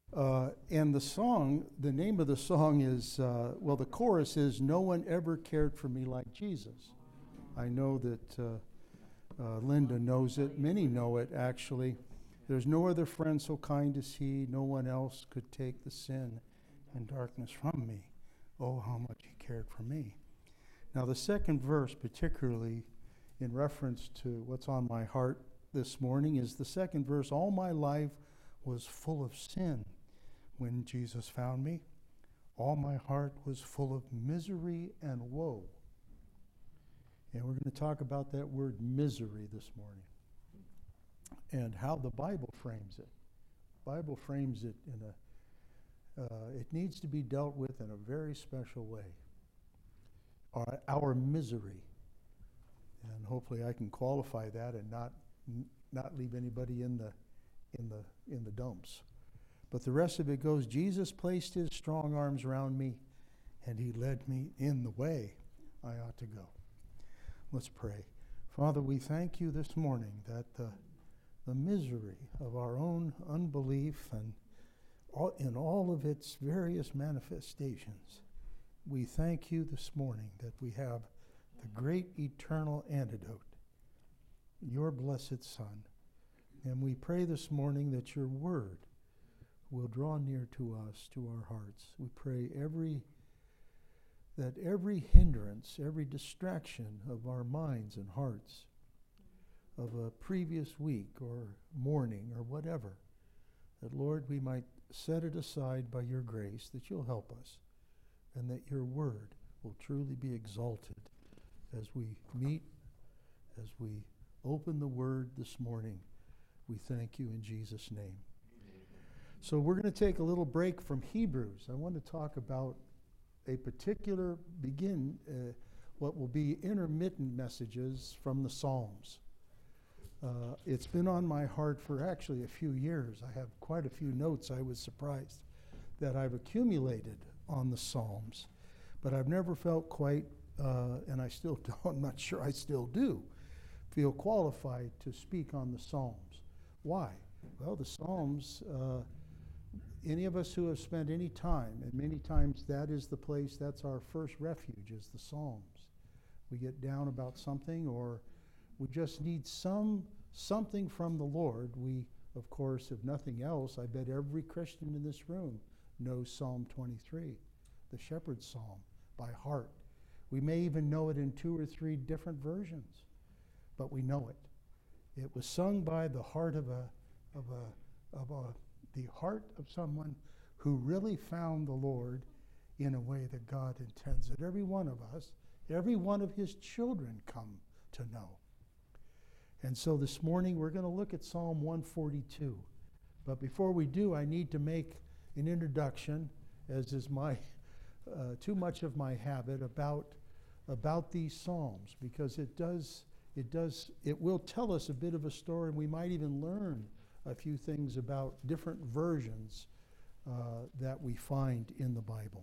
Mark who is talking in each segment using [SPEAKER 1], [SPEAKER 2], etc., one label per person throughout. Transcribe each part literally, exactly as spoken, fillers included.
[SPEAKER 1] Uh, and the song, the name of the song is, uh, well, the chorus is, "No one ever cared for me like Jesus." I know that uh, uh, Linda knows it. Many know it, actually. "There's no other friend so kind as he. No one else could take the sin and darkness from me. Oh, how much he cared for me." Now, the second verse, particularly in reference to what's on my heart this morning, is the second verse. "All my life was full of sin when Jesus found me. All my heart was full of misery and woe." And we're going to talk about that word misery this morning and how the Bible frames it. The Bible frames it in a, uh, it needs to be dealt with in a very special way. Our, our misery. And hopefully I can qualify that and not not leave anybody in the in the in the dumps. But the rest of it goes, "Jesus placed his strong arms around me, and he led me in the way I ought to go." Let's pray. Father, we thank you this morning that the, the misery of our own unbelief and all, in all of its various manifestations, we thank you this morning that we have the great eternal antidote, your blessed Son. And we pray this morning that your word will draw near to us, to our hearts. We pray every that every hindrance, every distraction of our minds and hearts of a previous week or morning or whatever, that, Lord, we might set it aside by your grace, that you'll help us, and that your word will truly be exalted as we meet, as we open the word this morning. We thank you in Jesus' name. So we're going to take a little break from Hebrews. I want to talk about a particular, begin uh, what will be intermittent messages from the Psalms. Uh, it's been on my heart for actually a few years. I have quite a few notes, I was surprised, that I've accumulated on the Psalms. But I've never felt quite, uh, and I still don't, I'm not sure I still do, feel qualified to speak on the Psalms. Why? Well, the Psalms, uh, any of us who have spent any time, and many times that is the place, that's our first refuge, is the Psalms. We get down about something, or we just need some something from the Lord. We, of course, if nothing else, I bet every Christian in this room knows Psalm twenty-three, the Shepherd's Psalm, by heart. We may even know it in two or three different versions, but we know it. It was sung by the heart of a of a of a the heart of someone who really found the Lord in a way that God intends that every one of us, every one of his children come to know. And so this morning we're going to look at Psalm one forty-two. But before we do, I need to make an introduction, as is my uh, too much of my habit, about about these Psalms, because it does it does it will tell us a bit of a story, and we might even learn a few things about different versions uh, that we find in the Bible,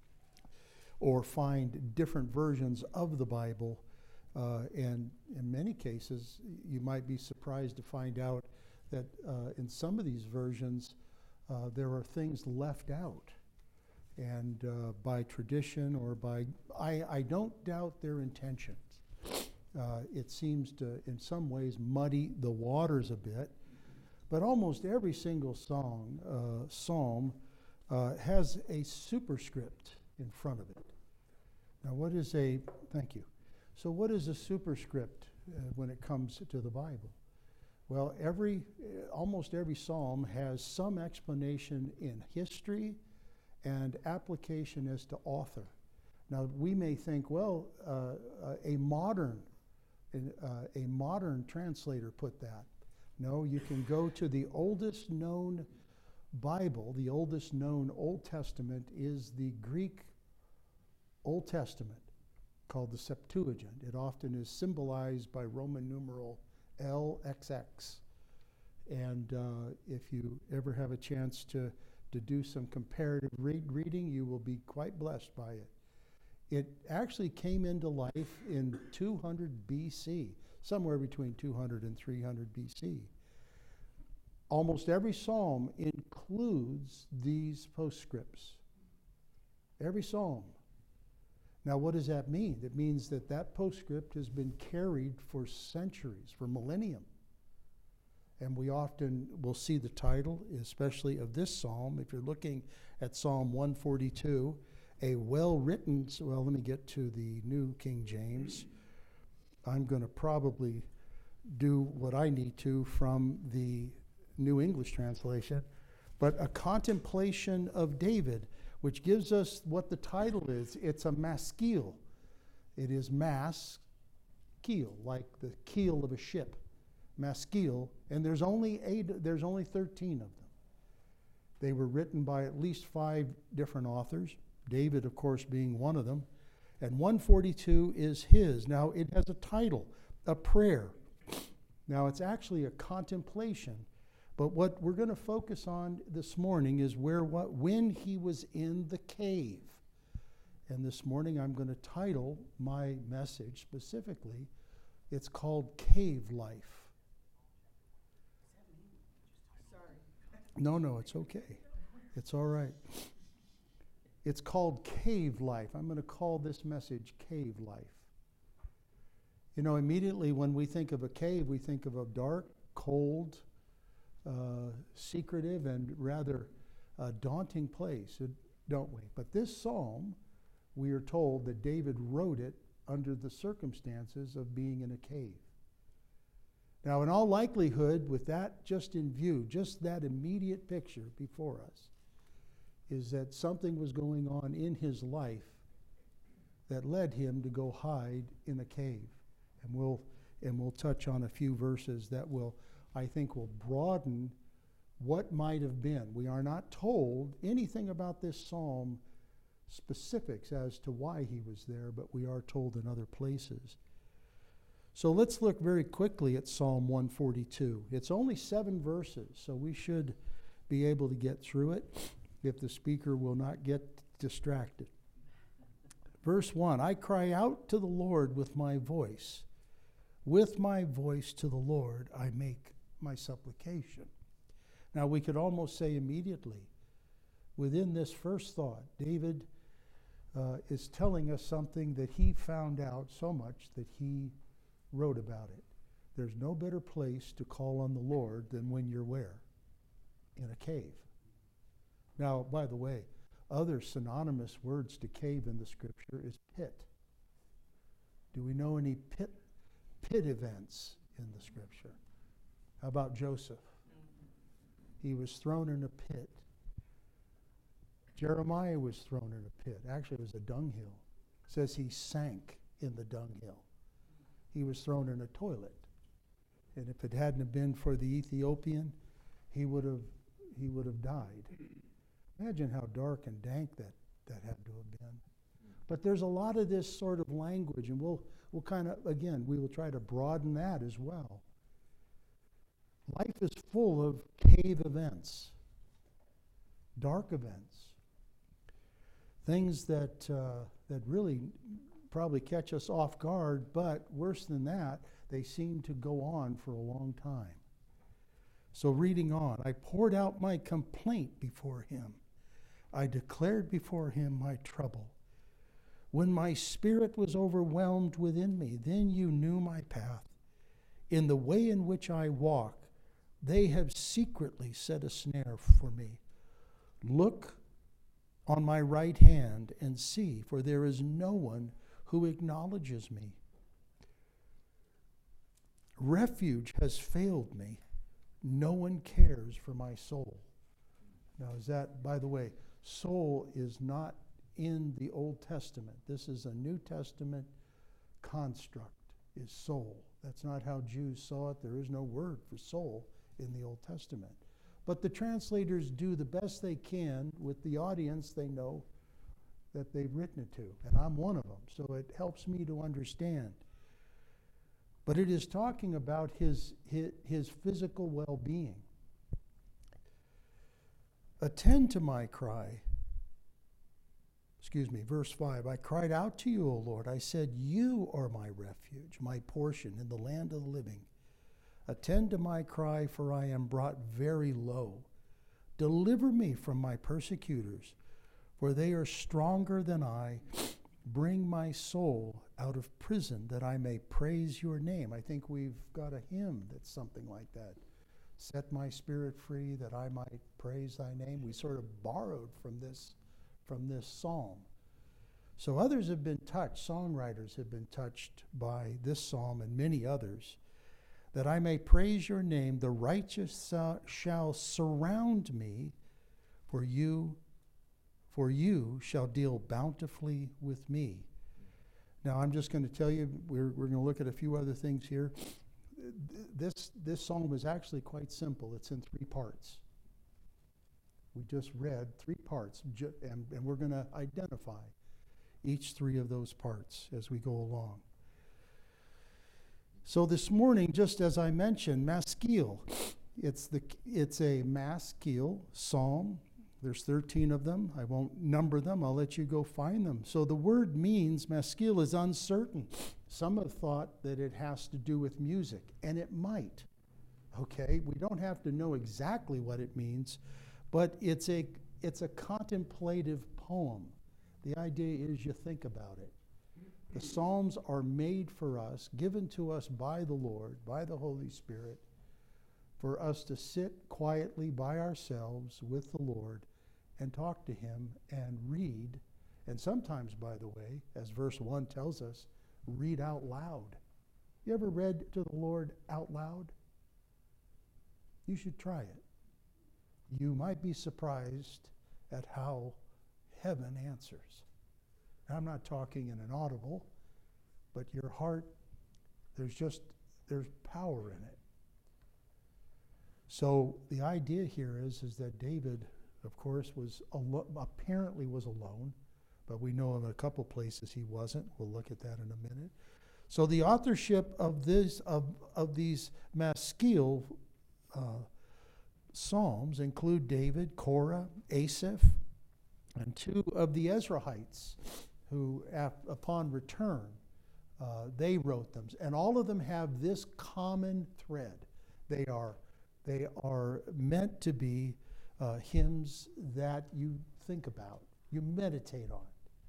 [SPEAKER 1] or find different versions of the Bible. Uh, and in many cases, you might be surprised to find out that uh, in some of these versions, uh, there are things left out. And uh, by tradition or by, I, I don't doubt their intentions. Uh, it seems to, in some ways, muddy the waters a bit. But almost every single song, uh, psalm uh, has a superscript in front of it. Now, what is a, thank you. So what is a superscript uh, when it comes to the Bible? Well, every, uh, almost every psalm has some explanation in history and application as to author. Now, we may think, well, uh, a modern, uh, a modern translator put that. No, you can go to the oldest known Bible. The oldest known Old Testament is the Greek Old Testament, called the Septuagint. It often is symbolized by Roman numeral L X X. And uh, if you ever have a chance to, to do some comparative read reading, you will be quite blessed by it. It actually came into life in two hundred B C, somewhere between two hundred and three hundred B C. almost every psalm includes these postscripts. Every psalm. Now, what does that mean? It means that that postscript has been carried for centuries, for millennium. And we often will see the title, especially of this psalm. If you're looking at Psalm one forty-two, a well-written, well, let me get to the New King James. I'm going to probably do what I need to from the New English translation. But a contemplation of David, which gives us what the title is. It's a maskil. It is mas, keel, like the keel of a ship. Maskil, and there's only eight, there's only thirteen of them. They were written by at least five different authors, David, of course, being one of them. And one forty-two is his. Now, it has a title, a prayer. Now, it's actually a contemplation. But what we're going to focus on this morning is where what when he was in the cave. And this morning I'm going to title my message specifically, it's called Cave Life. Sorry. No, no, it's okay. It's all right. It's called Cave Life. I'm going to call this message Cave Life. You know, immediately when we think of a cave, we think of a dark, cold, Uh, secretive and rather uh, daunting place, don't we? But this psalm, we are told that David wrote it under the circumstances of being in a cave. Now, in all likelihood, with that just in view, just that immediate picture before us, is that something was going on in his life that led him to go hide in a cave. And we'll, and we'll touch on a few verses that will I think will broaden what might have been. We are not told anything about this psalm specifics as to why he was there, but we are told in other places. So let's look very quickly at Psalm one forty-two. It's only seven verses, so we should be able to get through it if the speaker will not get distracted. Verse one, I cry out to the Lord with my voice. With my voice to the Lord I make my supplication. Now we could almost say immediately, within this first thought, David uh, is telling us something that he found out so much that he wrote about it. There's no better place to call on the Lord than when you're where? In a cave. Now, by the way, other synonymous words to cave in the scripture is pit. Do we know any pit, pit events in the scripture? How about Joseph? He was thrown in a pit. Jeremiah was thrown in a pit. Actually, it was a dunghill. It says he sank in the dunghill. He was thrown in a toilet. And if it hadn't have been for the Ethiopian, he would have he would have died. Imagine how dark and dank that, that had to have been. But there's a lot of this sort of language, and we'll we'll kind of, again, we will try to broaden that as well. Life is full of cave events, dark events, things that uh, that really probably catch us off guard, but worse than that, they seem to go on for a long time. So reading on, I poured out my complaint before him. I declared before him my trouble. When my spirit was overwhelmed within me, then you knew my path. In the way in which I walk, they have secretly set a snare for me. Look on my right hand and see, for there is no one who acknowledges me. Refuge has failed me. No one cares for my soul. Now, is that, by the way, soul is not in the Old Testament. This is a New Testament construct, is soul. That's not how Jews saw it. There is no word for soul in the Old Testament. But the translators do the best they can with the audience they know that they've written it to. And I'm one of them, so it helps me to understand. But it is talking about his, his, his physical well-being. Attend to my cry. Excuse me, verse five. I cried out to you, O Lord. I said, you are my refuge, my portion in the land of the living. Attend to my cry, for I am brought very low. Deliver me from my persecutors, for they are stronger than I. Bring my soul out of prison, that I may praise your name. I think we've got a hymn that's something like that. Set my spirit free, that I might praise thy name. We sort of borrowed from this, from this psalm. So others have been touched, songwriters have been touched by this psalm and many others. That I may praise your name, the righteous uh, shall surround me, for you, for you shall deal bountifully with me. Now I'm just going to tell you, we're, we're going to look at a few other things here. This, this psalm is actually quite simple. It's in three parts. We just read three parts, and, and we're going to identify each three of those parts as we go along. So this morning, just as I mentioned, Maskil, it's the it's a Maskil psalm. There's thirteen of them. I won't number them. I'll let you go find them. So the word means, Maskil is uncertain. Some have thought that it has to do with music, and it might. Okay, we don't have to know exactly what it means, but it's a it's a contemplative poem. The idea is you think about it. The Psalms are made for us, given to us by the Lord, by the Holy Spirit, for us to sit quietly by ourselves with the Lord and talk to him and read. And sometimes, by the way, as verse one tells us, read out loud. You ever read to the Lord out loud? You should try it. You might be surprised at how heaven answers. I'm not talking in an audible, but your heart, there's just, there's power in it. So the idea here is, is that David, of course, was alo- apparently was alone, but we know in a couple places he wasn't. We'll look at that in a minute. So the authorship of this of, of these Maskil uh, psalms include David, Korah, Asaph, and two of the Ezrahites, who, ap- upon return, uh, they wrote them. And all of them have this common thread. They are, they are meant to be uh, hymns that you think about, you meditate on.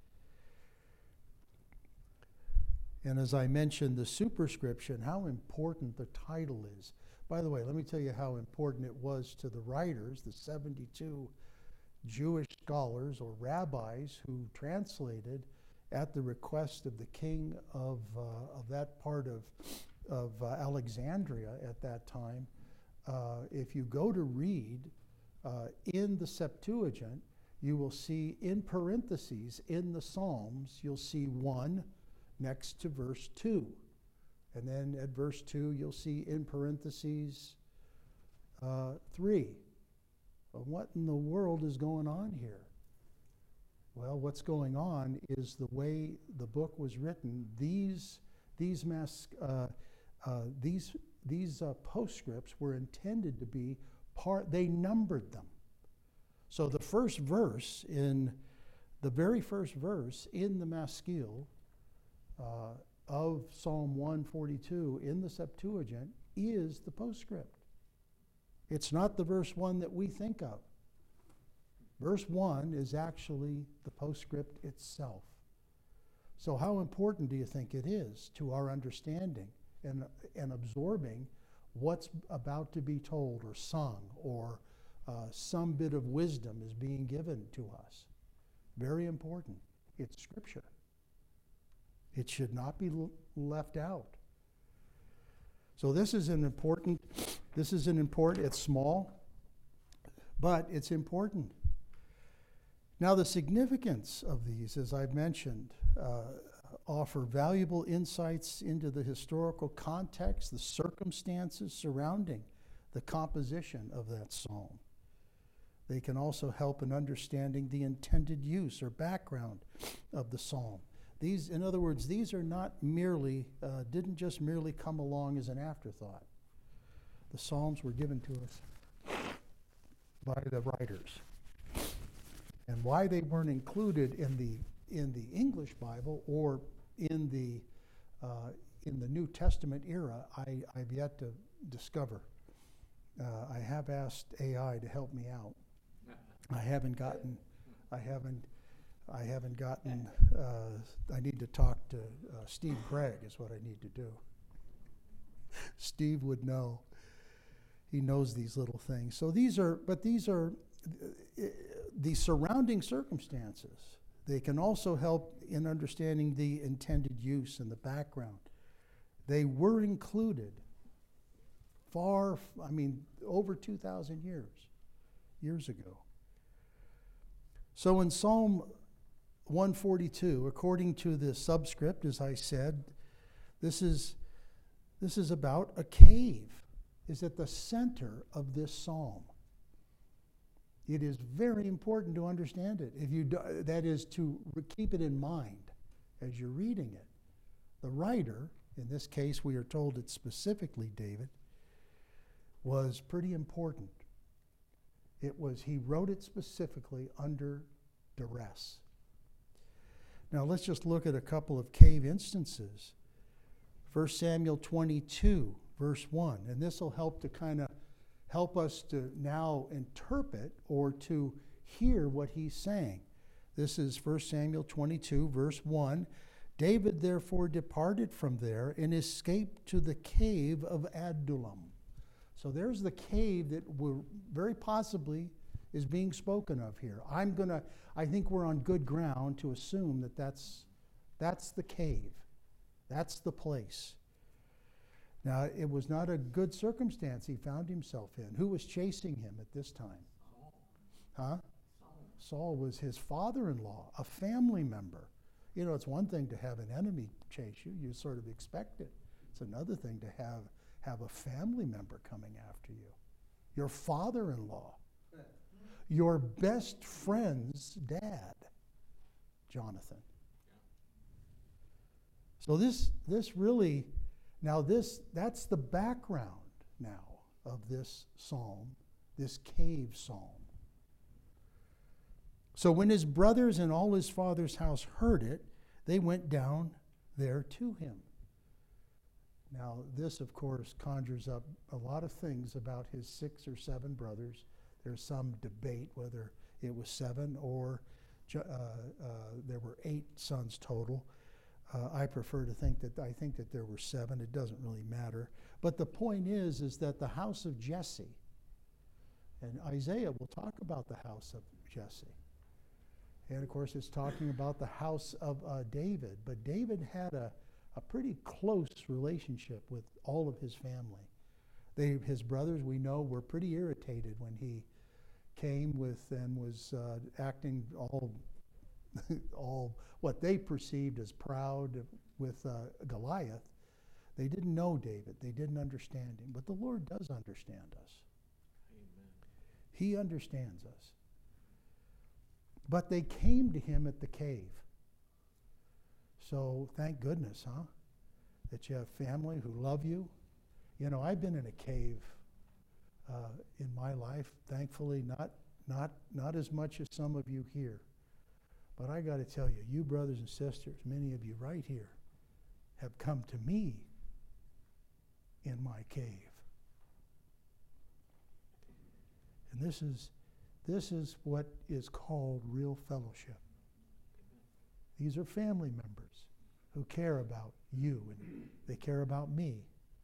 [SPEAKER 1] And as I mentioned, the superscription, how important the title is. By the way, let me tell you how important it was to the writers, the seventy-two Jewish scholars or rabbis who translated at the request of the king of, uh, of that part of, of uh, Alexandria at that time. Uh, if you go to read uh, in the Septuagint, you will see in parentheses in the Psalms, you'll see one next to verse two. And then at verse two, you'll see in parentheses uh, three. What in the world is going on here? Well, what's going on is the way the book was written. These these mas- uh, uh, these these uh, postscripts were intended to be part. They numbered them. So the first verse in the very first verse in the Maskil uh, of Psalm one forty-two in the Septuagint is the postscript. It's not the verse one that we think of. Verse one is actually the postscript itself. So how important do you think it is to our understanding and, and absorbing what's about to be told or sung, or uh, some bit of wisdom is being given to us? Very important. It's Scripture. It should not be l- left out. So this is an important, this is an important, it's small, but it's important. Now the significance of these, as I've mentioned, uh, offer valuable insights into the historical context, the circumstances surrounding the composition of that psalm. They can also help in understanding the intended use or background of the psalm. These, in other words, these are not merely, uh, didn't just merely come along as an afterthought. The Psalms were given to us by the writers. And why they weren't included in the in the English Bible or in the uh, in the New Testament era, I, I've yet to discover. Uh, I have asked A I to help me out. I haven't gotten, I haven't, I haven't gotten, uh, I need to talk to uh, Steve Gregg is what I need to do. Steve would know. He knows these little things. So these are, but these are uh, the surrounding circumstances. They can also help in understanding the intended use and the background. They were included far, I mean, over two thousand years, years ago. So in Psalm one forty-two, according to the subscript, as I said, this is, this is about a cave is at the center of this psalm. It is very important to understand it. If you do, that is to keep it in mind as you're reading it. The writer, in this case we are told it's specifically David, was pretty important. It was, he wrote it specifically under duress. Now let's just look at a couple of cave instances. First Samuel twenty-two, verse one, and this will help to kind of help us to now interpret or to hear what he's saying. This is First Samuel twenty-two, verse one. David therefore departed from there and escaped to the cave of Adullam. So there's the cave that we're very possibly is being spoken of here. I'm gonna, I think we're on good ground to assume that that's, that's the cave. That's the place. Now, it was not a good circumstance he found himself in. Who was chasing him at this time?
[SPEAKER 2] Saul.
[SPEAKER 1] Huh?
[SPEAKER 2] Saul.
[SPEAKER 1] Saul was his father-in-law, a family member. You know, it's one thing to have an enemy chase you. You sort of expect it. It's another thing to have, have a family member coming after you. Your father-in-law. Your best friend's dad, Jonathan. So this, this really... Now this, that's the background now of this psalm, this cave psalm. So when his brothers and all his father's house heard it, they went down there to him. Now this, of course, conjures up a lot of things about his six or seven brothers. There's some debate whether it was seven or uh, uh, there were eight sons total. Uh, I prefer to think that, I think that there were seven. It doesn't really matter. But the point is, is that the house of Jesse, and Isaiah will talk about the house of Jesse. And of course, it's talking about the house of uh, David. But David had a, a pretty close relationship with all of his family. They, his brothers, we know, were pretty irritated when he came with and was uh, acting all all what they perceived as proud with uh, Goliath. They didn't know David. They didn't understand him. But the Lord does understand us.
[SPEAKER 2] Amen.
[SPEAKER 1] He understands us. But they came to him at the cave. So thank goodness, huh? That you have family who love you. You know, I've been in a cave uh, in my life. Thankfully, not, not, not as much as some of you here. But I got to tell you, you brothers and sisters, many of you right here, have come to me in my cave. And this is, this is what is called real fellowship. These are family members who care about you and they care about me.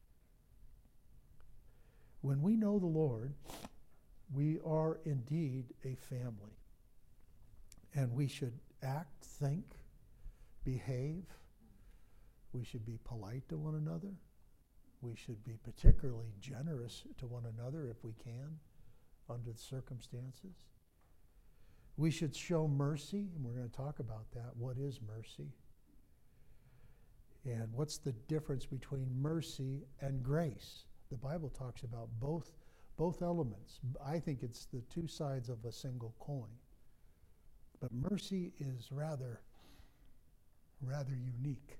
[SPEAKER 1] When we know the Lord, we are indeed a family. And we should act, think, behave. We should be polite to one another. We should be particularly generous to one another if we can, under the circumstances. We should show mercy, and we're going to talk about that. What is mercy? And what's the difference between mercy and grace? The Bible talks about both, both elements. I think it's the two sides of a single coin. But mercy is rather, rather unique.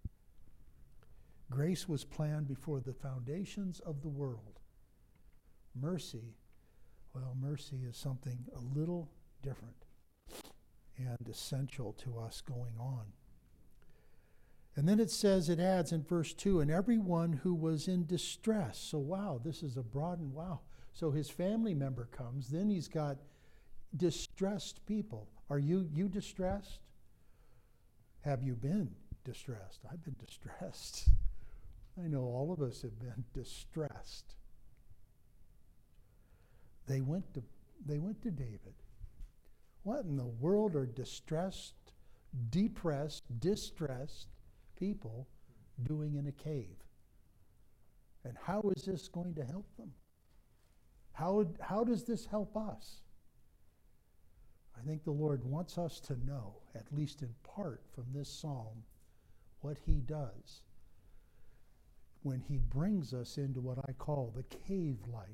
[SPEAKER 1] Grace was planned before the foundations of the world. Mercy, well, mercy is something a little different and essential to us going on. And then it says, it adds in verse two, and everyone who was in distress. So wow, this is a broad and wow. So his family member comes, then he's got distressed people. Are you you distressed? Have you been distressed? I've been distressed. I know all of us have been distressed. They went to they went to David. What in the world are distressed, depressed, distressed people doing in a cave? And how is this going to help them? How, how does this help us? I think the Lord wants us to know, at least in part from this psalm, what he does when he brings us into what I call the cave life.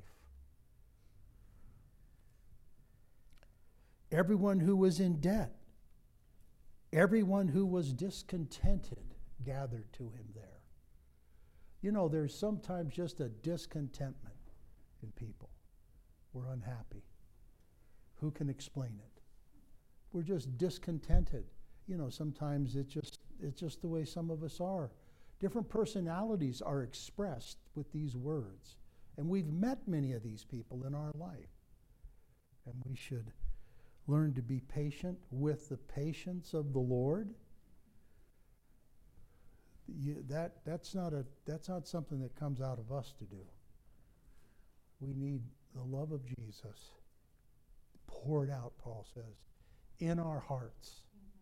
[SPEAKER 1] Everyone who was in debt, everyone who was discontented gathered to him there. You know, there's sometimes just a discontentment in people. We're unhappy. Who can explain it? We're just discontented. You know, sometimes it's just it's just the way some of us are. Different personalities are expressed with these words. And we've met many of these people in our life. And we should learn to be patient with the patience of the Lord. You, that that's not a that's not something that comes out of us to do. We need the love of Jesus poured out, Paul says, in our hearts.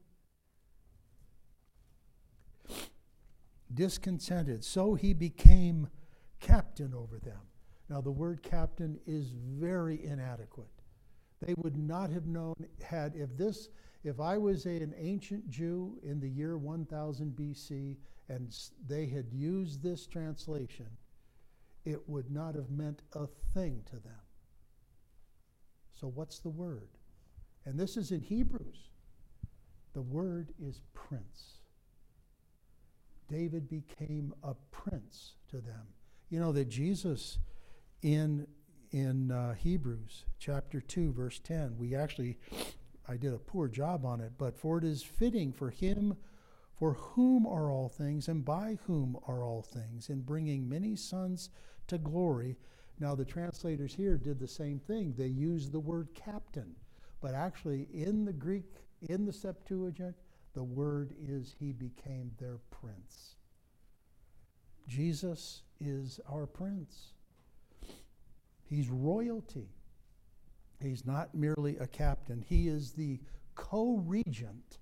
[SPEAKER 1] Mm-hmm. Discontented, so he became captain over them. Now the word captain is very inadequate. They would not have known had if this if I was a, an ancient Jew in the year one thousand B C and they had used this translation, it would not have meant a thing to them. So what's the word? And this is in Hebrews. The word is prince. David became a prince to them. You know that Jesus in in uh, Hebrews chapter two verse ten, we actually, I did a poor job on it, but for it is fitting for him for whom are all things and by whom are all things, in bringing many sons to glory. Now the translators here did the same thing. They used the word captain, but actually in the Greek, in the Septuagint, the word is he became their prince. Jesus is our prince. He's royalty. He's not merely a captain. He is the co-regent.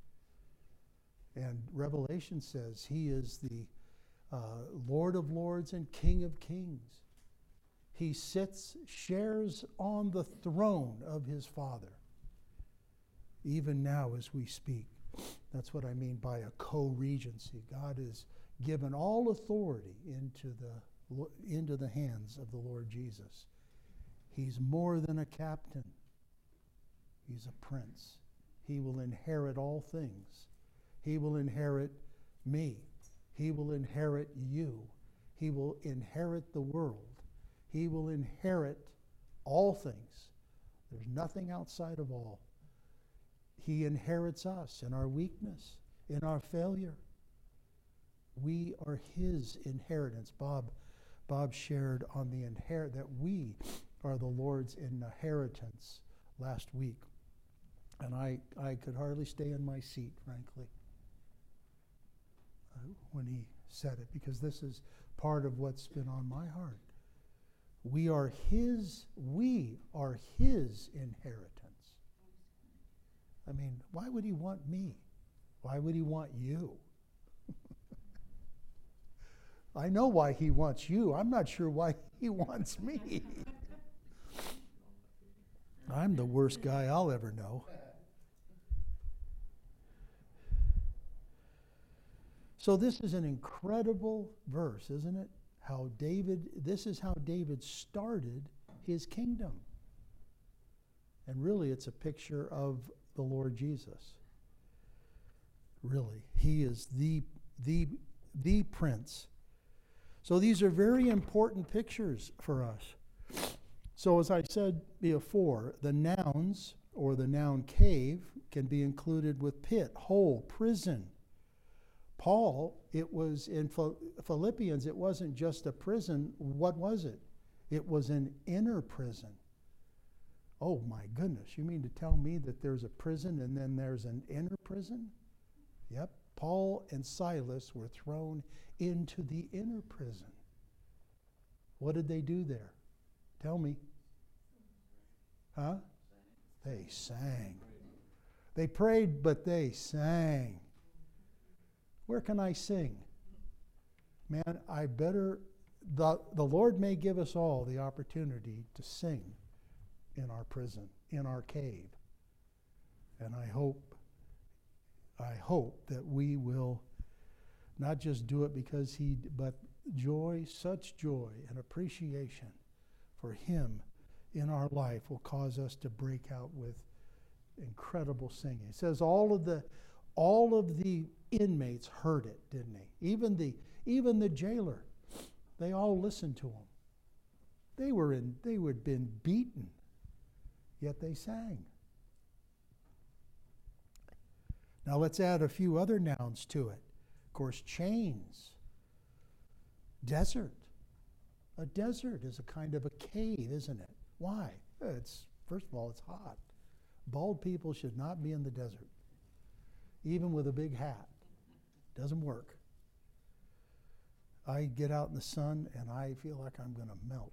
[SPEAKER 1] And Revelation says he is the uh, Lord of lords and King of kings. He sits, shares on the throne of his Father, even now as we speak. That's what I mean by a co-regency. God has given all authority into the, into the hands of the Lord Jesus. He's more than a captain. He's a prince. He will inherit all things. He will inherit me. He will inherit you. He will inherit the world. He will inherit all things. There's nothing outside of all. He inherits us in our weakness, in our failure. We are his inheritance. Bob, Bob shared on the inherit that we are the Lord's inheritance last week. And I, I could hardly stay in my seat, frankly, uh, when he said it, because this is part of what's been on my heart. We are his, we are his inheritance. I mean, why would he want me? Why would he want you? I know why he wants you. I'm not sure why he wants me. I'm the worst guy I'll ever know. So this is an incredible verse, isn't it? How David, this is how David started his kingdom. And really, it's a picture of the Lord Jesus. Really, he is the, the, the prince. So these are very important pictures for us. So as I said before, the nouns or the noun cave can be included with pit, hole, prison, Paul, it was in Philippians, it wasn't just a prison. What was it? It was an inner prison. Oh my goodness, you mean to tell me that there's a prison and then there's an inner prison? Yep, Paul and Silas were thrown into the inner prison. What did they do there? Tell me. Huh? They sang. They prayed, but they sang. Where can I sing? Man, I better, the, the Lord may give us all the opportunity to sing in our prison, in our cave. And I hope, I hope that we will not just do it because he, but joy, such joy and appreciation for him in our life will cause us to break out with incredible singing. It says all of the all of the inmates heard it, didn't they? Even the even the jailer, they all listened to him. They were in they had been beaten, yet they sang. Now let's add a few other nouns to it. Of course, chains. Desert. A desert is a kind of a cave, isn't it? Why? It's first of all, it's hot. Bald people should not be in the desert, even with a big hat. Doesn't work. I get out in the sun and I feel like I'm going to melt.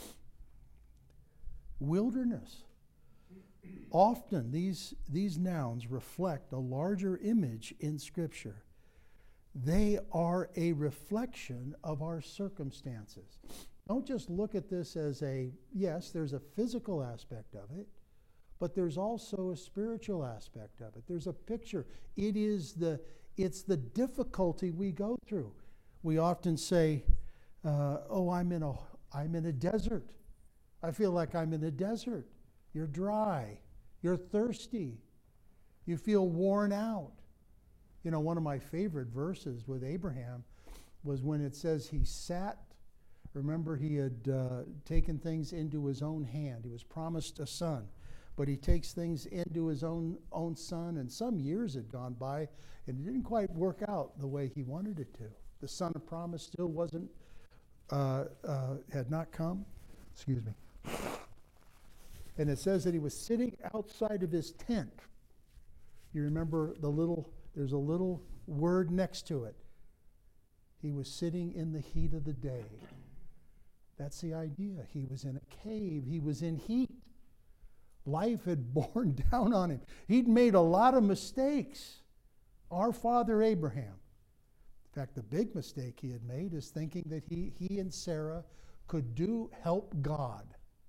[SPEAKER 1] Wilderness. Often these, these nouns reflect a larger image in Scripture. They are a reflection of our circumstances. Don't just look at this as a, yes, there's a physical aspect of it, but there's also a spiritual aspect of it. There's a picture. It is the, it's the difficulty we go through. We often say, uh, oh, I'm in a, I'm in a desert. I feel like I'm in a desert. You're dry. You're thirsty. You feel worn out. You know, one of my favorite verses with Abraham was when it says he sat. Remember, he had uh, taken things into his own hand. He was promised a son, but he takes things into his own own son, and some years had gone by, and it didn't quite work out the way he wanted it to. The son of promise still wasn't, uh, uh, had not come. Excuse me. And it says that he was sitting outside of his tent. You remember the little, there's a little word next to it. He was sitting in the heat of the day. That's the idea. He was in a cave. He was in heat. Life had borne down on him. He'd made a lot of mistakes. Our father Abraham. In fact, the big mistake he had made is thinking that he, he and Sarah could do help God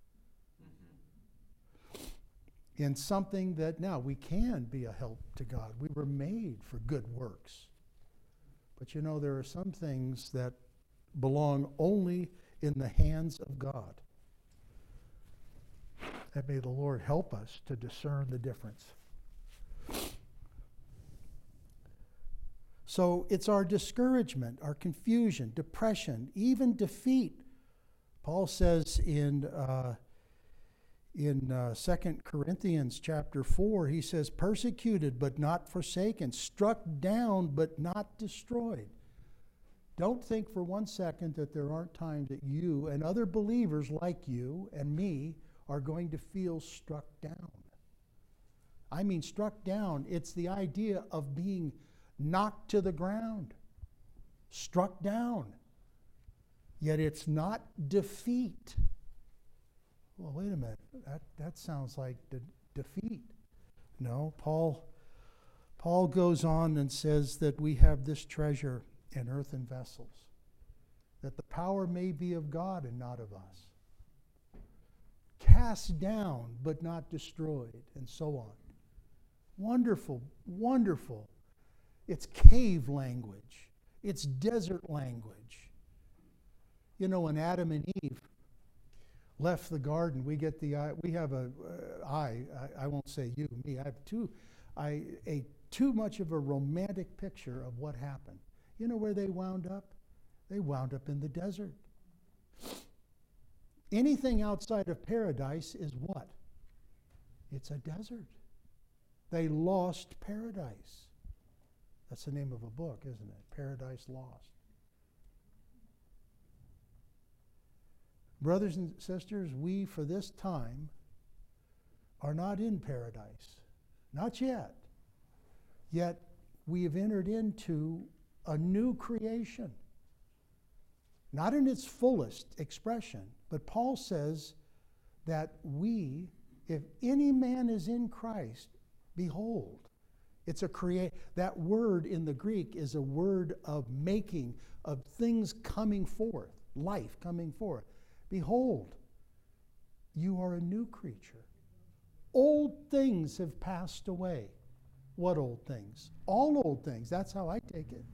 [SPEAKER 1] in something that now we can be a help to God. We were made for good works. But you know, there are some things that belong only in the hands of God. And may the Lord help us to discern the difference. So it's our discouragement, our confusion, depression, even defeat. Paul says in uh, in uh, Second Corinthians chapter four, he says, persecuted but not forsaken, struck down but not destroyed. Don't think for one second that there aren't times that you and other believers like you and me are going to feel struck down. I mean struck down, it's the idea of being knocked to the ground, struck down. Yet it's not defeat. Well, wait a minute. That, that sounds like de- defeat. No, Paul, Paul goes on and says that we have this treasure in earthen vessels, that the power may be of God and not of us. Cast down but not destroyed, and so on. Wonderful, wonderful. It's cave language. It's desert language. You know, when Adam and Eve left the garden, we get the we have a uh, I, I I won't say you, me. I have too I a too much of a romantic picture of what happened. You know where they wound up? They wound up in the desert. Anything outside of paradise is what? It's a desert. They lost paradise. That's the name of a book, isn't it? Paradise Lost. Brothers and sisters, we for this time are not in paradise. Not yet. Yet we have entered into a new creation. Not in its fullest expression, but Paul says that we, if any man is in Christ, behold, it's a create. That word in the Greek is a word of making, of things coming forth, life coming forth. Behold, you are a new creature. Old things have passed away. What old things? All old things. That's how I take it.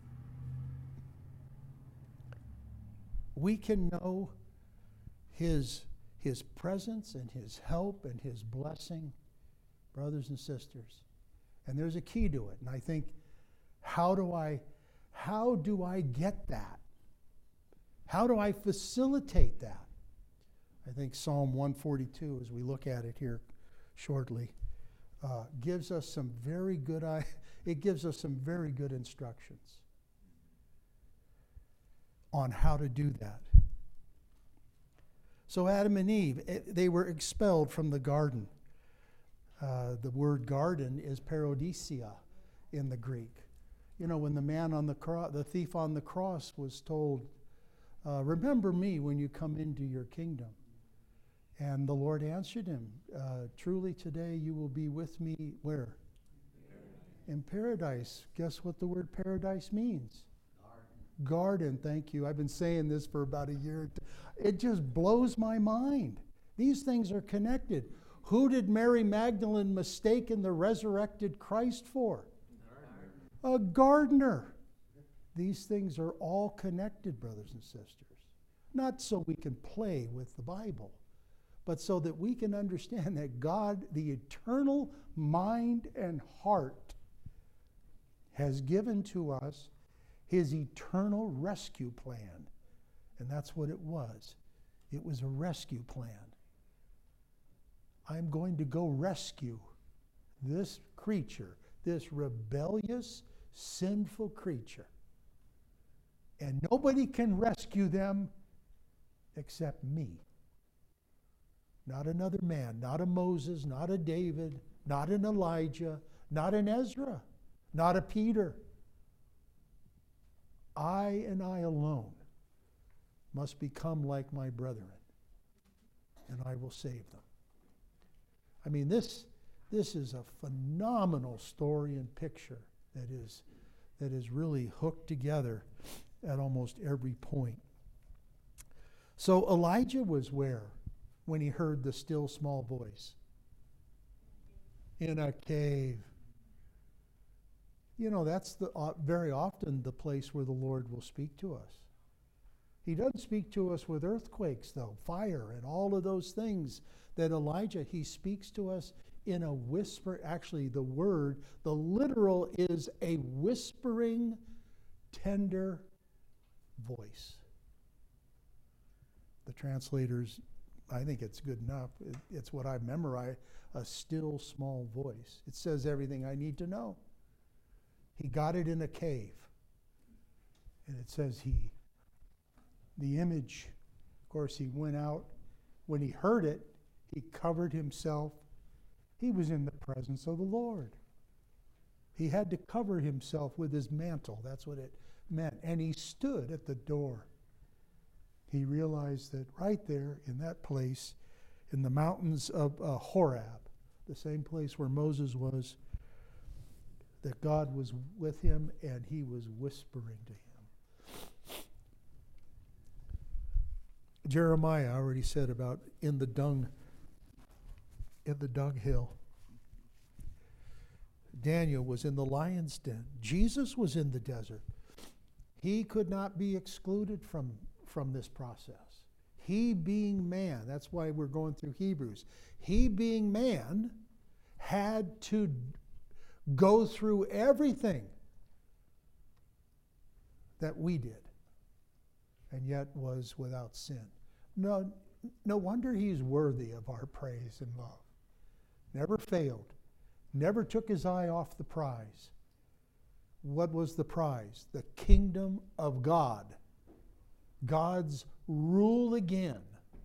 [SPEAKER 1] We can know His, His presence and His help and His blessing, brothers and sisters. And there's a key to it. And I think, how do I, how do I get that? How do I facilitate that? I think Psalm one forty-two, as we look at it here shortly, uh, gives us some very good, I, it gives us some very good instructions on how to do that. So Adam and Eve, it, they were expelled from the garden. Uh, the word garden is paradisia in the Greek. You know, when the man on the cross, the thief on the cross was told, uh, remember me when you come into your kingdom. And the Lord answered him, uh, truly today you will be with me where? In paradise. Guess what the word paradise means? Garden, thank you. I've been saying this for about a year. It just blows my mind. These things are connected. Who did Mary Magdalene mistake in the resurrected Christ for? Gardener. A gardener. These things are all connected, brothers and sisters. Not so we can play with the Bible, but so that we can understand that God, the eternal mind and heart, has given to us His eternal rescue plan. And that's what it was. It was a rescue plan. I'm going to go rescue this creature, this rebellious, sinful creature. And nobody can rescue them except me. Not another man, not a Moses, not a David, not an Elijah, not an Ezra, not a Peter. I and I alone must become like my brethren, and I will save them. I mean, this, this is a phenomenal story and picture that is, that is really hooked together at almost every point. So Elijah was where when he heard the still small voice? In a cave. You know, that's the uh, very often the place where the Lord will speak to us. He doesn't speak to us with earthquakes, though, fire and all of those things that Elijah, he speaks to us in a whisper. Actually, the word, the literal is a whispering, tender voice. The translators, I think it's good enough. It, it's what I've memorized, a still small voice. It says everything I need to know. He got it in a cave. And it says he, the image, of course, he went out. When he heard it, he covered himself. He was in the presence of the Lord. He had to cover himself with his mantle. That's what it meant. And he stood at the door. He realized that right there in that place, in the mountains of uh, Horeb, the same place where Moses was, that God was with him and he was whispering to him. Jeremiah already said about in the dung, in the dunghill. Daniel was in the lion's den. Jesus was in the desert. He could not be excluded from, from this process. He being man, that's why we're going through Hebrews. He being man had to go through everything that we did, and yet was without sin. No, no wonder he's worthy of our praise and love. Never failed. Never took his eye off the prize. What was the prize? The kingdom of God. God's rule again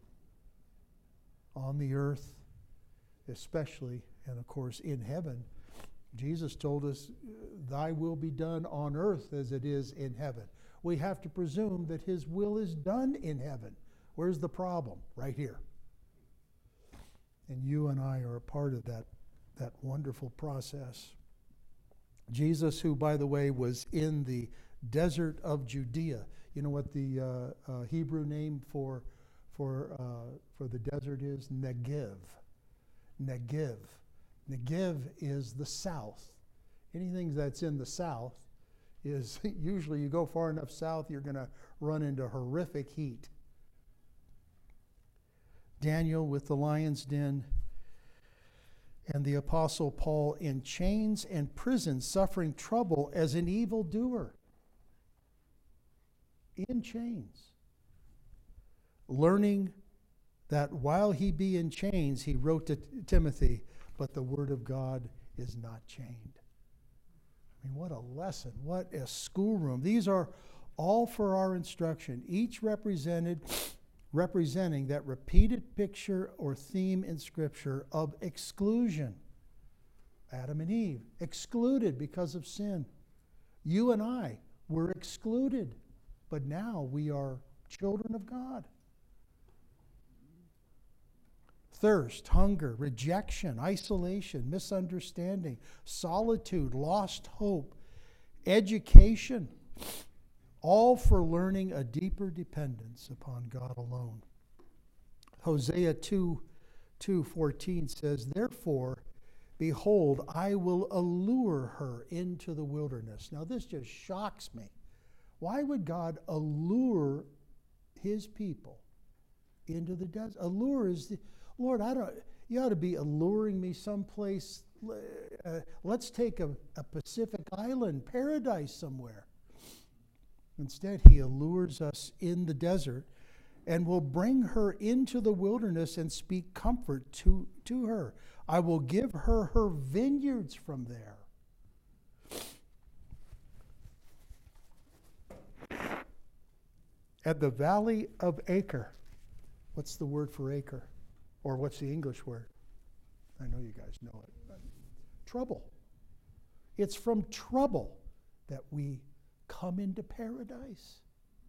[SPEAKER 1] on the earth, especially, and of course in heaven. Jesus told us, thy will be done on earth as it is in heaven. We have to presume that his will is done in heaven. Where's the problem? Right here. And you and I are a part of that, that wonderful process. Jesus, who, by the way, was in the desert of Judea. You know what the uh, uh, Hebrew name for, for, uh, for the desert is? Negev. Negev. Negev is the south. Anything that's in the south is, usually you go far enough south, you're going to run into horrific heat. Daniel with the lion's den, and the Apostle Paul in chains and prison, suffering trouble as an evildoer. In chains. Learning that while he be in chains, he wrote to Timothy, but the word of God is not chained. I mean, what a lesson. What a schoolroom. These are all for our instruction, each represented representing that repeated picture or theme in Scripture of exclusion. Adam and Eve, excluded because of sin. You and I were excluded, but now we are children of God. Thirst, hunger, rejection, isolation, misunderstanding, solitude, lost hope, education, all for learning a deeper dependence upon God alone. Hosea two, two fourteen says, therefore, behold, I will allure her into the wilderness. Now this just shocks me. Why would God allure his people into the desert? Allure is, the, Lord, I don't, you ought to be alluring me someplace. Uh, let's take a, a Pacific island, paradise somewhere. Instead, he allures us in the desert and will bring her into the wilderness and speak comfort to, to her. I will give her her vineyards from there. At the valley of Acre. What's the word for acre? Or what's the English word? I know you guys know it. Trouble. It's from trouble that we come into paradise.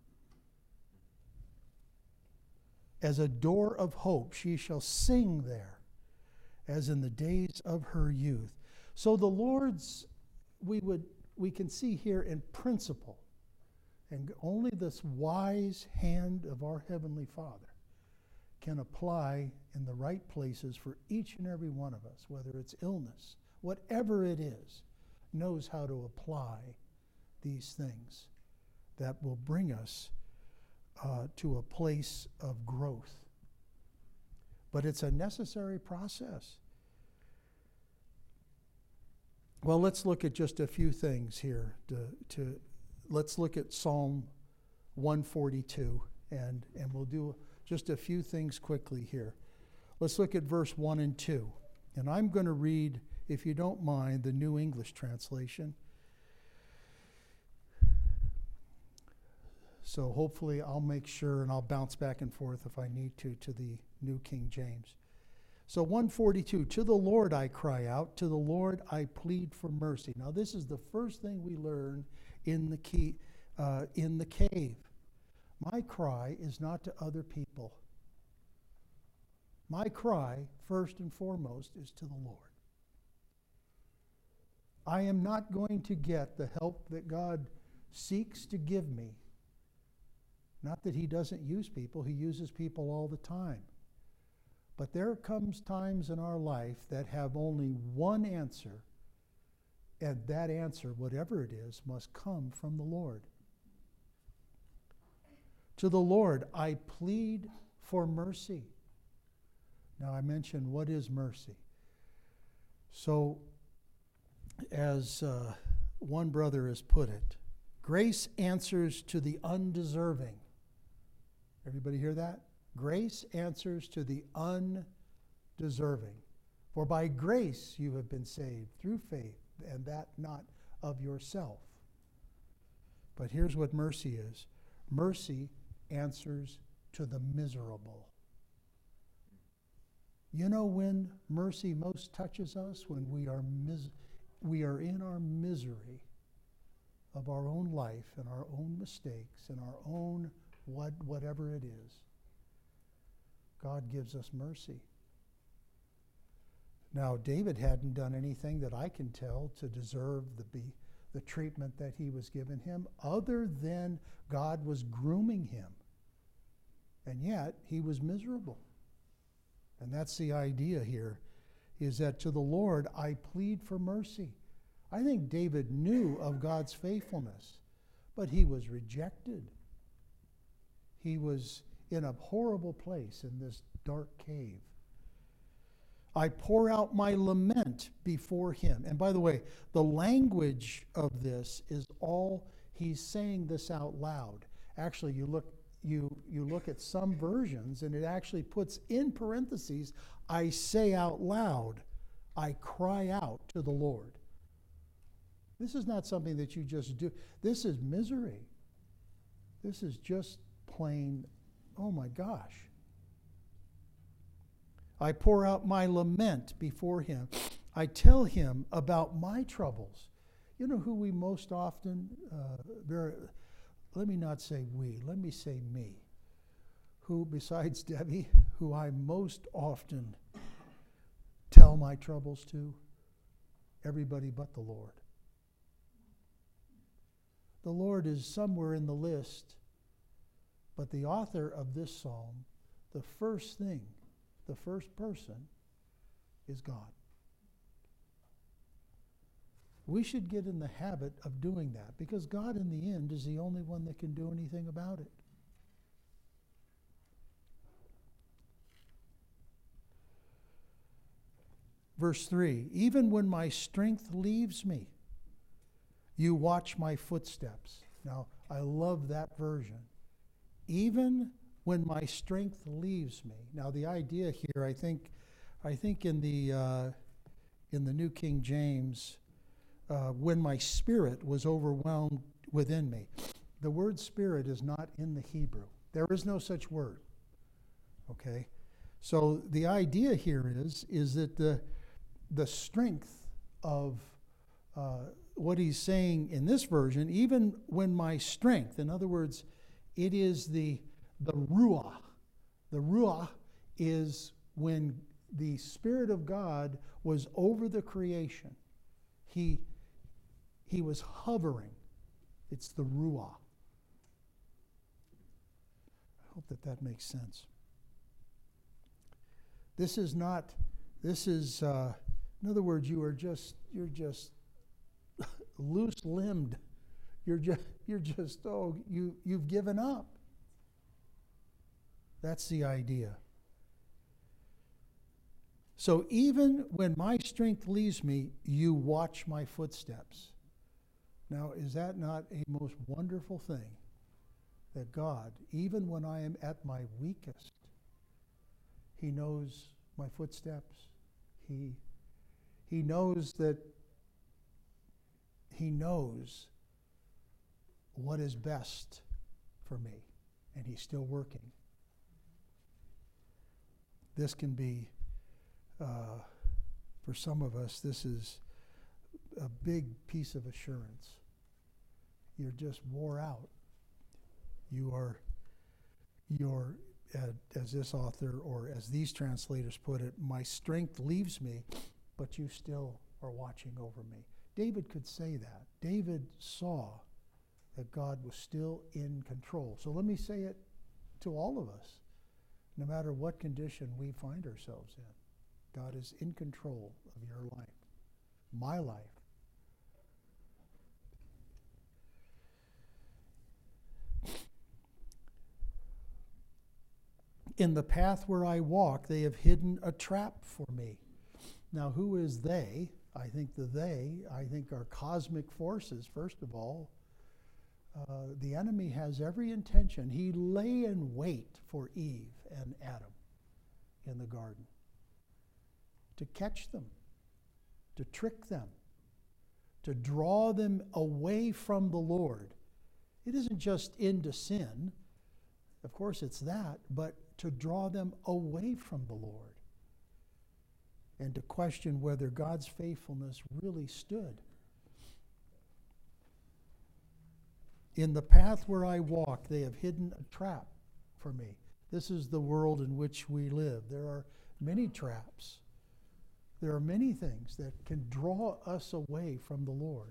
[SPEAKER 1] As a door of hope, she shall sing there, as in the days of her youth. So the Lord's, we would, we can see here in principle, and only this wise hand of our Heavenly Father can apply in the right places for each and every one of us, whether it's illness, whatever it is, knows how to apply these things that will bring us uh, to a place of growth. But it's a necessary process. Well, let's look at just a few things here. To, to let's look at Psalm one forty-two, and, and we'll do just a few things quickly here. Let's look at verse one and two. And I'm going to read, if you don't mind, the New English translation. So hopefully I'll make sure, and I'll bounce back and forth if I need to, to the New King James. So one forty-two, to the Lord I cry out, to the Lord I plead for mercy. Now this is the first thing we learn in the key, uh, in the cave. My cry is not to other people. My cry, first and foremost, is to the Lord. I am not going to get the help that God seeks to give me. Not that he doesn't use people, he uses people all the time. But there comes times in our life that have only one answer, and that answer, whatever it is, must come from the Lord. To the Lord I plead for mercy. Now I mentioned, what is mercy? So, as uh, one brother has put it, grace answers to the undeserving. Everybody hear that? Grace answers to the undeserving. For by grace you have been saved through faith, and that not of yourself. But here's what mercy is. Mercy answers to the miserable. You know when mercy most touches us? When we are mis- we are in our misery of our own life and our own mistakes and our own what whatever it is. God gives us mercy. Now, David hadn't done anything that I can tell to deserve the be, the treatment that he was given him, other than God was grooming him. And yet, he was miserable. And that's the idea here, is that to the Lord I plead for mercy. I think David knew of God's faithfulness, but he was rejected. He was in a horrible place in this dark cave. I pour out my lament before him. And by the way, the language of this is all, he's saying this out loud. Actually, you look you you look at some versions and it actually puts in parentheses, I say out loud, I cry out to the Lord. This is not something that you just do. This is misery. This is just plain, oh my gosh. I pour out my lament before him. I tell him about my troubles. You know who we most often, uh, very, let me not say we, let me say me, who besides Debbie, who I most often tell my troubles to? Everybody but the Lord. The Lord is somewhere in the list, but the author of this psalm, the first thing, the first person is God. We should get in the habit of doing that because God in the end is the only one that can do anything about it. Verse three, even when my strength leaves me, you watch my footsteps. Now, I love that version. Even when my strength leaves me. Now, the idea here, I think, I think in the uh, in the New King James, uh, when my spirit was overwhelmed within me. The word spirit is not in the Hebrew. There is no such word. Okay, so the idea here is is that the the strength of uh, what he's saying in this version, even when my strength, in other words, it is the the ruah. The ruah is when the Spirit of God was over the creation. He, he was hovering. It's the ruah. I hope that that makes sense. This is not, this is, uh, in other words, you are just, you're just loose-limbed. You're just, you're just, oh, you, you've given up. That's the idea. So even when my strength leaves me, you watch my footsteps. Now, is that not a most wonderful thing? That God, even when I am at my weakest, he knows my footsteps. He, he knows that he knows what is best for me, and he's still working. This can be, uh, for some of us, this is a big piece of assurance. You're just wore out. You are, you're, uh, as this author or as these translators put it, my strength leaves me, but you still are watching over me. David could say that. David saw that God was still in control. So let me say it to all of us. No matter what condition we find ourselves in, God is in control of your life, my life. In the path where I walk, they have hidden a trap for me. Now, who is they? I think the they, I think are cosmic forces, first of all. Uh, the enemy has every intention. He lay in wait for Eve and Adam in the garden to catch them, to trick them, to draw them away from the Lord. It isn't just into sin. Of course it's that, but to draw them away from the Lord and to question whether God's faithfulness really stood. In the path where I walk, they have hidden a trap for me. This is the world in which we live. There are many traps. There are many things that can draw us away from the Lord.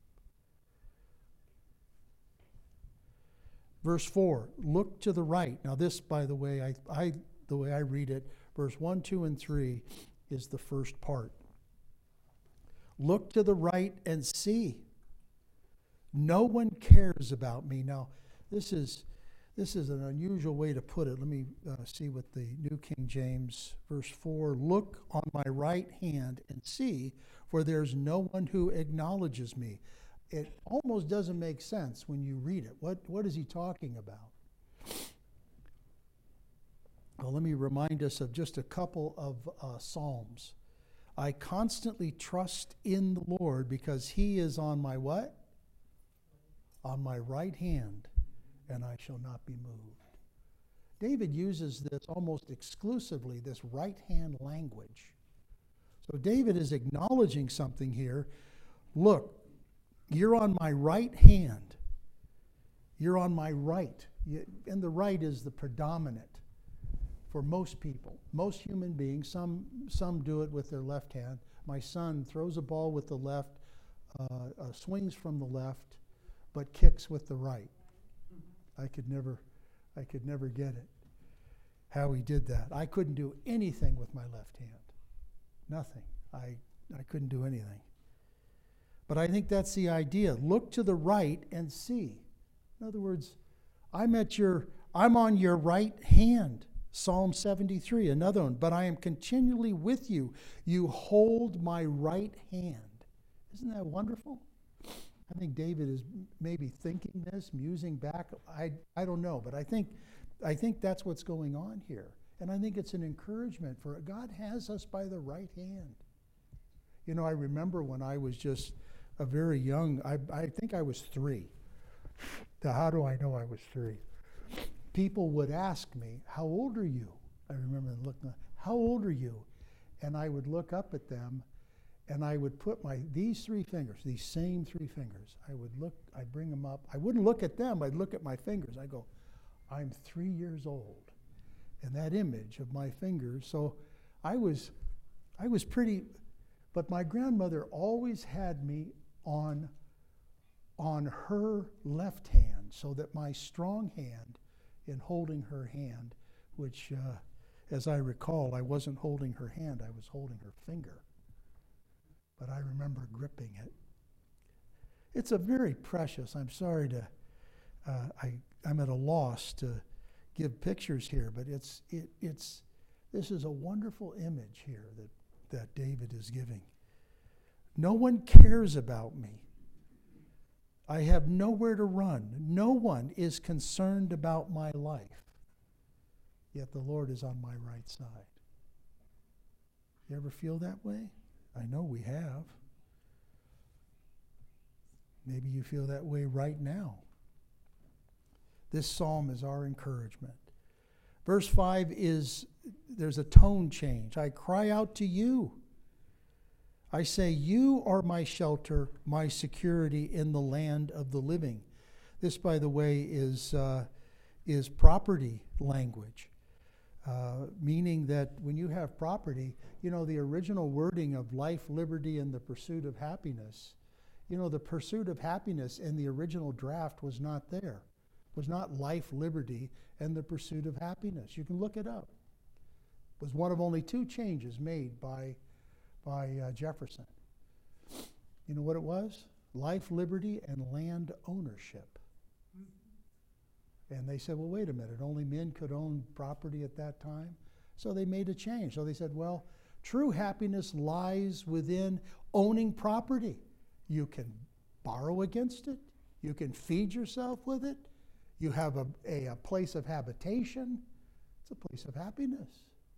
[SPEAKER 1] Verse four, look to the right. Now this, by the way, I, I the way I read it, verse one, two, and three is the first part. Look to the right and see. No one cares about me. Now, this is this is an unusual way to put it. Let me uh, see what the New King James, verse four, look on my right hand and see, for there's no one who acknowledges me. It almost doesn't make sense when you read it. What, what is he talking about? Well, let me remind us of just a couple of uh, Psalms. I constantly trust in the Lord because he is on my what? On my right hand, and I shall not be moved. David uses this almost exclusively, this right hand language. So David is acknowledging something here. Look, you're on my right hand. You're on my right. And the right is the predominant for most people. Most human beings, some, some do it with their left hand. My son throws a ball with the left, uh, uh, swings from the left, but kicks with the right. I could never, I could never get it, how he did that. I couldn't do anything with my left hand. Nothing. I, I couldn't do anything. But I think that's the idea. Look to the right and see. In other words, I'm at your, I'm on your right hand. Psalm seventy-three, another one. But I am continually with you. You hold my right hand. Isn't that wonderful? I think David is maybe thinking this, musing back. I, I don't know, but I think, I think that's what's going on here. And I think it's an encouragement for God has us by the right hand. You know, I remember when I was just a very young, I, I think I was three. Now, how do I know I was three? People would ask me, how old are you? I remember looking, how old are you? And I would look up at them and I would put my, these three fingers, these same three fingers, I would look, I'd bring them up. I wouldn't look at them, I'd look at my fingers. I go, I'm three years old. And that image of my fingers, so I was, I was pretty, but my grandmother always had me on, on her left hand so that my strong hand in holding her hand, which uh, as I recall, I wasn't holding her hand, I was holding her finger. But I remember gripping it. It's a very precious, I'm sorry to, uh, I, I'm at a loss to give pictures here, but it's, it, it's, this is a wonderful image here that, that David is giving. No one cares about me. I have nowhere to run. No one is concerned about my life. Yet the Lord is on my right side. You ever feel that way? I know we have. Maybe you feel that way right now. This psalm is our encouragement. Verse five is, there's a tone change. I cry out to you. I say, you are my shelter, my security in the land of the living. This, by the way, is, uh, is property language. Uh, meaning that when you have property, you know, the original wording of life, liberty, and the pursuit of happiness, you know, the pursuit of happiness in the original draft was not there. It was not life, liberty, and the pursuit of happiness. You can look it up. It was one of only two changes made by, by uh, Jefferson. You know what it was? Life, liberty, and land ownership. And they said, well, wait a minute, only men could own property at that time? So they made a change. So they said, well, true happiness lies within owning property. You can borrow against it. You can feed yourself with it. You have a, a, a place of habitation. It's a place of happiness.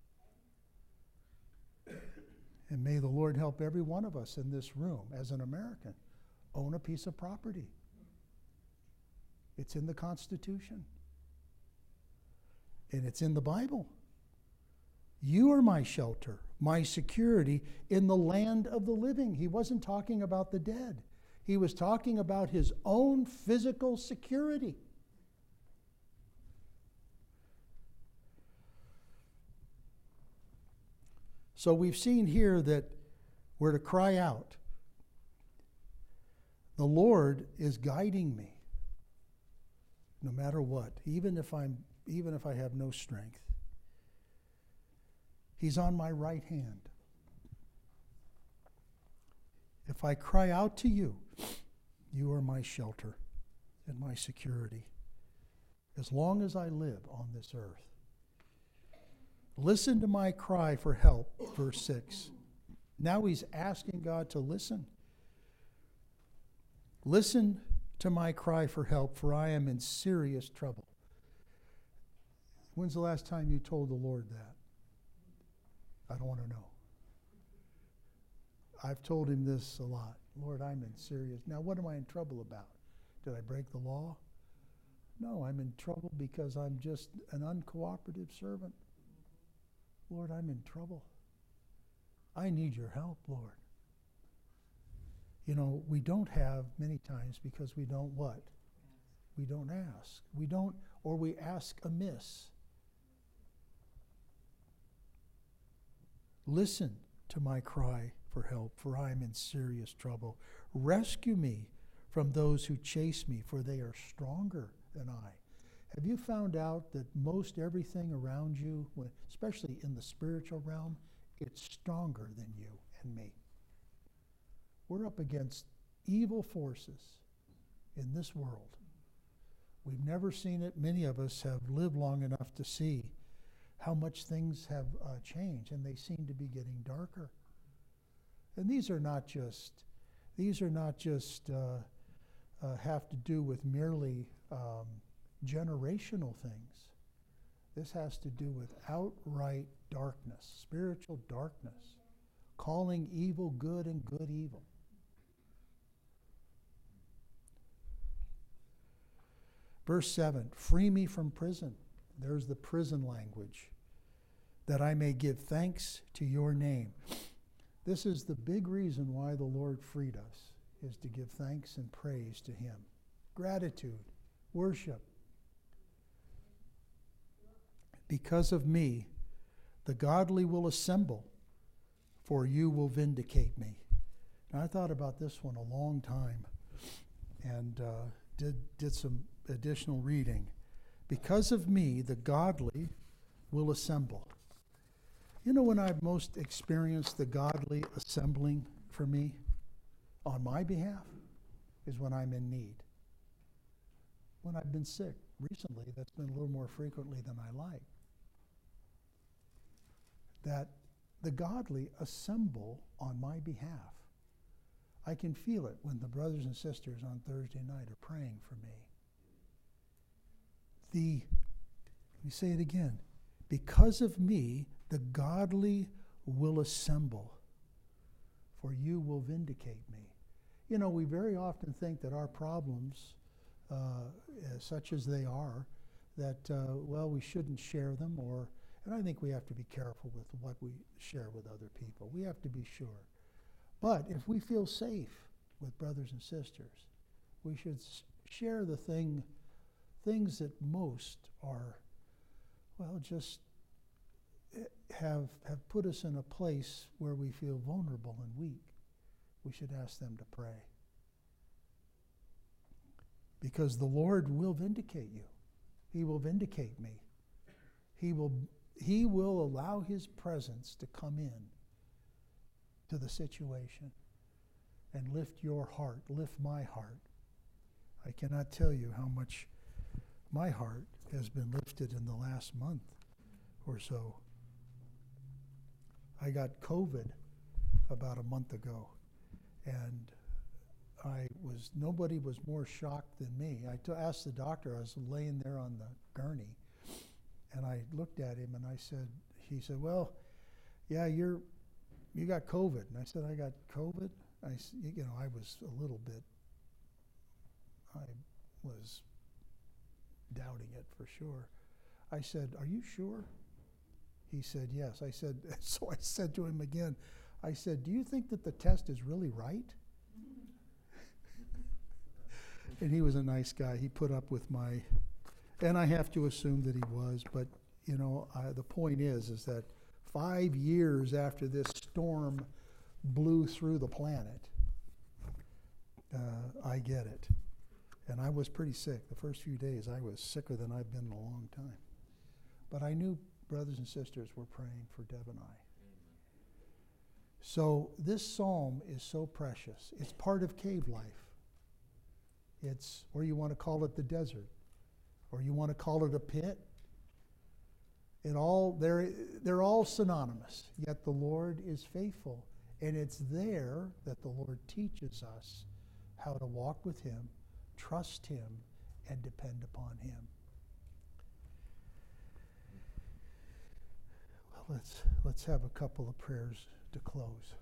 [SPEAKER 1] And may the Lord help every one of us in this room, as an American, own a piece of property. It's in the Constitution. And it's in the Bible. You are my shelter, my security in the land of the living. He wasn't talking about the dead. He was talking about his own physical security. So we've seen here that we're to cry out. The Lord is guiding me, no matter what, even if I'm, even if I have no strength. He's on my right hand. If I cry out to you, you are my shelter and my security, as long as I live on this earth. Listen to my cry for help, verse six. Now he's asking God to listen. Listen to my cry for help, for I am in serious trouble. When's the last time you told the Lord that? I don't want to know. I've told him this a lot. Lord, I'm in serious. Now, what am I in trouble about? Did I break the law? No, I'm in trouble because I'm just an uncooperative servant. Lord, I'm in trouble. I need your help, Lord. You know, we don't have many times because we don't what? We don't ask. We don't, or we ask amiss. Listen to my cry for help, for I am in serious trouble. Rescue me from those who chase me, for they are stronger than I. Have you found out that most everything around you, especially in the spiritual realm, it's stronger than you and me? We're up against evil forces in this world. We've never seen it. Many of us have lived long enough to see how much things have uh, changed, and they seem to be getting darker. And these are not just, these are not just uh, uh, have to do with merely um, generational things. This has to do with outright darkness, spiritual darkness, calling evil good and good evil. Verse seven, free me from prison. There's the prison language. That I may give thanks to your name. This is the big reason why the Lord freed us, is to give thanks and praise to him. Gratitude, worship. Because of me, the godly will assemble, for you will vindicate me. Now, I thought about this one a long time and uh, did, did some additional reading. Because of me, the godly will assemble. You know when I've most experienced the godly assembling for me on my behalf is when I'm in need. When I've been sick. Recently, that's been a little more frequently than I like. That the godly assemble on my behalf. I can feel it when the brothers and sisters on Thursday night are praying for me. The, let me say it again. Because of me, the godly will assemble, for you will vindicate me. You know, we very often think that our problems, uh, such as they are, that, uh, well, we shouldn't share them, or, and I think we have to be careful with what we share with other people. We have to be sure. But if we feel safe with brothers and sisters, we should s- share the thing, things that most are, well, just have have put us in a place where we feel vulnerable and weak. We should ask them to pray. Because the Lord will vindicate you. He will vindicate me. He will he will allow his presence to come in to the situation and lift your heart, lift my heart. I cannot tell you how much my heart has been lifted in the last month or so. I got COVID about a month ago, and I was, nobody was more shocked than me. I t- asked the doctor, I was laying there on the gurney, and I looked at him and I said, he said, well, yeah, you're, you got COVID. And I said, I got COVID? I, you know, I was a little bit, I was doubting it for sure. I said, "Are you sure?" He said, "Yes." I said, so I said to him again, I said, "Do you think that the test is really right?" And he was a nice guy. He put up with my, and I have to assume that he was, but you know, I, the point is, is that five years after this storm blew through the planet, uh, I get it. And I was pretty sick. The first few days, I was sicker than I've been in a long time. But I knew brothers and sisters were praying for Deb and I. So this psalm is so precious. It's part of cave life. It's, or you want to call it the desert, or you want to call it a pit. It all, they're, they're all synonymous, yet the Lord is faithful. And it's there that the Lord teaches us how to walk with Him, trust Him, and depend upon Him. Well, let's, let's have a couple of prayers to close.